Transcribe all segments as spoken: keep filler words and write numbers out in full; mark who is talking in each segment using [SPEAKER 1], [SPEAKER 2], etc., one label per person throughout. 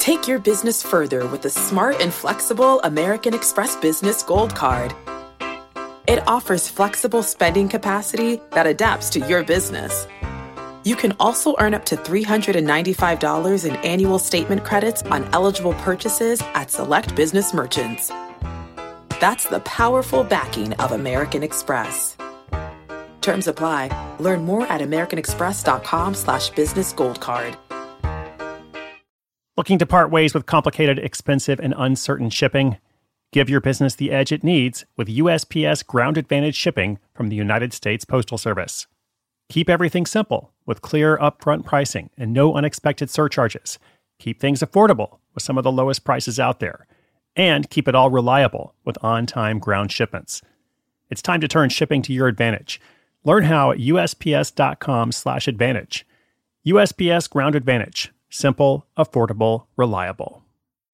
[SPEAKER 1] Take your business further with the smart and flexible American Express Business Gold Card. It offers flexible spending capacity that adapts to your business. You can also earn up to three hundred ninety-five dollars in annual statement credits on eligible purchases at select business merchants. That's the powerful backing of American Express. Terms apply. Learn more at americanexpress.com slash business gold card.
[SPEAKER 2] Looking to part ways with complicated, expensive, and uncertain shipping? Give your business the edge it needs with U S P S Ground Advantage shipping from the United States Postal Service. Keep everything simple with clear upfront pricing and no unexpected surcharges. Keep things affordable with some of the lowest prices out there. And keep it all reliable with on-time ground shipments. It's time to turn shipping to your advantage. Learn how at USPS.com slash advantage. U S P S Ground Advantage. Simple, affordable, reliable.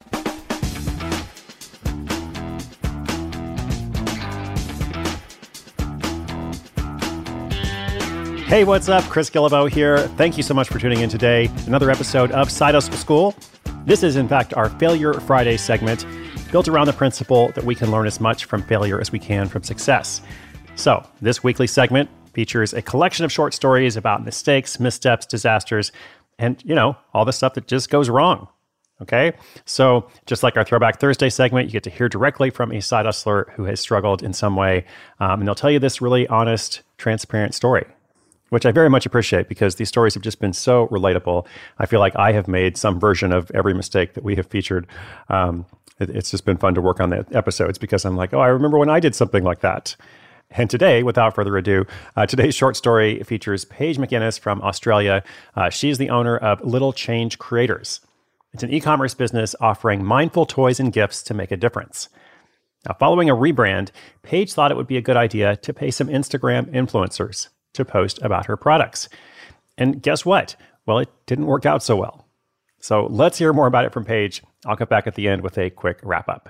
[SPEAKER 2] Hey, what's up? Chris Guillebeau here. Thank you so much for tuning in today. Another episode of Side Hustle School. This is, in fact, our Failure Friday segment, built around the principle that we can learn as much from failure as we can from success. So, this weekly segment features a collection of short stories about mistakes, missteps, disasters, and, you know, all the stuff that just goes wrong. Okay? So, just like our Throwback Thursday segment, you get to hear directly from a side hustler who has struggled in some way, um, and they'll tell you this really honest, transparent story, which I very much appreciate because these stories have just been so relatable. I feel like I have made some version of every mistake that we have featured. Um, it, it's just been fun to work on the episodes because I'm like, oh, I remember when I did something like that. And today, without further ado, uh, today's short story features Paige McInnes from Australia. Uh, she's the owner of Little Change Creators. It's an e-commerce business offering mindful toys and gifts to make a difference. Now, following a rebrand, Paige thought it would be a good idea to pay some Instagram influencers to post about her products. And guess what? Well, it didn't work out so well. So let's hear more about it from Paige. I'll come back at the end with a quick wrap up.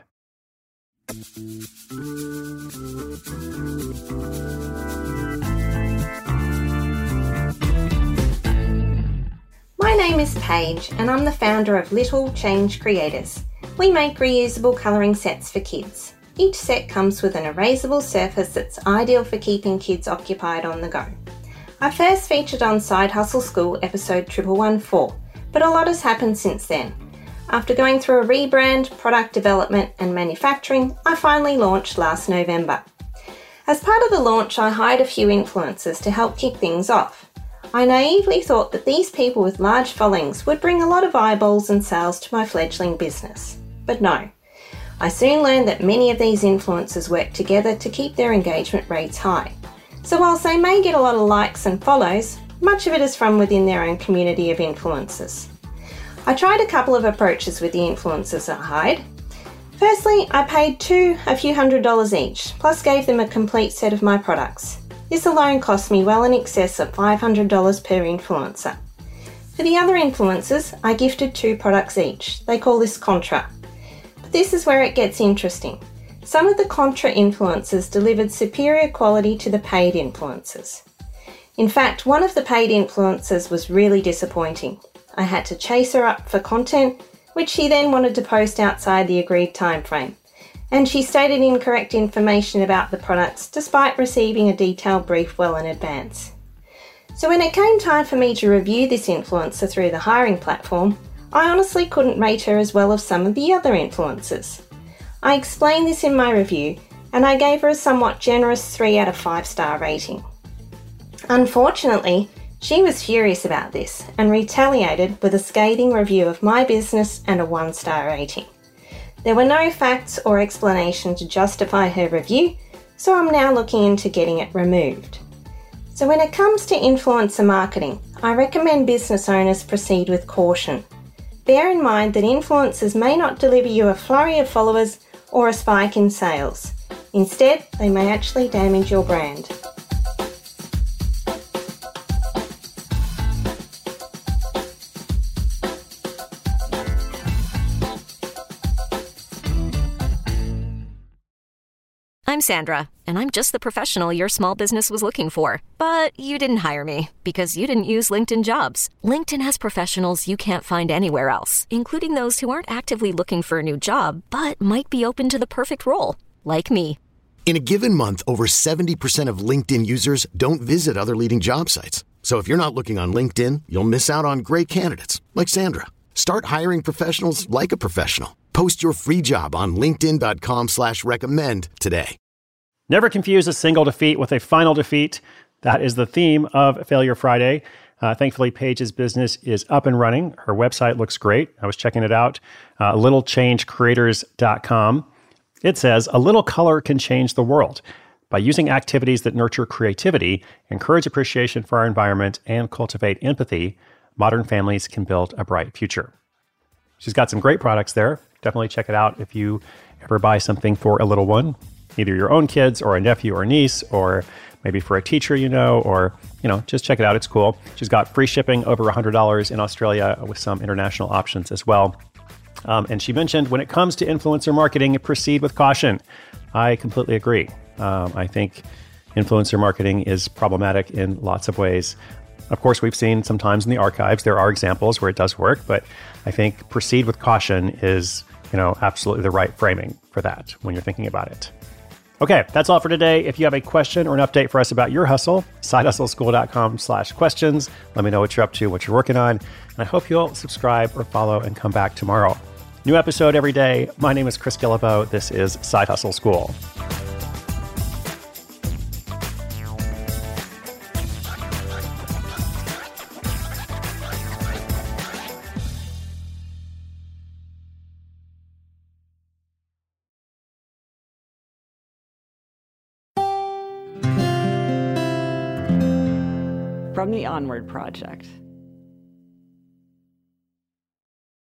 [SPEAKER 3] My name is Paige and I'm the founder of Little Change Creators. We make reusable colouring sets for kids. Each set comes with an erasable surface that's ideal for keeping kids occupied on the go. I first featured on Side Hustle School episode one one one four, but a lot has happened since then. After going through a rebrand, product development and manufacturing, I finally launched last November. As part of the launch, I hired a few influencers to help kick things off. I naively thought that these people with large followings would bring a lot of eyeballs and sales to my fledgling business. But no. I soon learned that many of these influencers work together to keep their engagement rates high. So whilst they may get a lot of likes and follows, much of it is from within their own community of influencers. I tried a couple of approaches with the influencers I hired. Firstly, I paid two a few hundred dollars each, plus gave them a complete set of my products. This alone cost me well in excess of five hundred dollars per influencer. For the other influencers, I gifted two products each. They call this Contra. This is where it gets interesting. Some of the Contra influencers delivered superior quality to the paid influencers. In fact, one of the paid influencers was really disappointing. I had to chase her up for content, which she then wanted to post outside the agreed time frame. And she stated incorrect information about the products despite receiving a detailed brief well in advance. So when it came time for me to review this influencer through the hiring platform, I honestly couldn't rate her as well as some of the other influencers. I explained this in my review, and I gave her a somewhat generous three out of five star rating. Unfortunately, she was furious about this and retaliated with a scathing review of my business and a one star rating. There were no facts or explanation to justify her review, so I'm now looking into getting it removed. So when it comes to influencer marketing, I recommend business owners proceed with caution. Bear in mind that influencers may not deliver you a flurry of followers or a spike in sales. Instead, they may actually damage your brand.
[SPEAKER 4] I'm Sandra, and I'm just the professional your small business was looking for. But you didn't hire me because you didn't use LinkedIn Jobs. LinkedIn has professionals you can't find anywhere else, including those who aren't actively looking for a new job, but might be open to the perfect role, like me.
[SPEAKER 5] In a given month, over seventy percent of LinkedIn users don't visit other leading job sites. So if you're not looking on LinkedIn, you'll miss out on great candidates like Sandra. Start hiring professionals like a professional. Post your free job on linkedin.com slash recommend today.
[SPEAKER 2] Never confuse a single defeat with a final defeat. That is the theme of Failure Friday. Uh, thankfully, Paige's business is up and running. Her website looks great. I was checking it out, uh, little change creators dot com. It says, a little color can change the world. By using activities that nurture creativity, encourage appreciation for our environment, and cultivate empathy, modern families can build a bright future. She's got some great products there. Definitely check it out if you ever buy something for a little one, either your own kids or a nephew or niece, or maybe for a teacher you know, or, you know, just check it out. It's cool. She's got free shipping over one hundred dollars in Australia with some international options as well. Um, and she mentioned when it comes to influencer marketing, proceed with caution. I completely agree. Um, I think influencer marketing is problematic in lots of ways. Of course, we've seen sometimes in the archives, there are examples where it does work, but I think proceed with caution is, you know, absolutely the right framing for that when you're thinking about it. Okay, that's all for today. If you have a question or an update for us about your hustle, sidehustleschool.com slash questions. Let me know what you're up to, what you're working on. And I hope you'll subscribe or follow and come back tomorrow. New episode every day. My name is Chris Guillebeau. This is Side Hustle School.
[SPEAKER 6] From the Onward Project.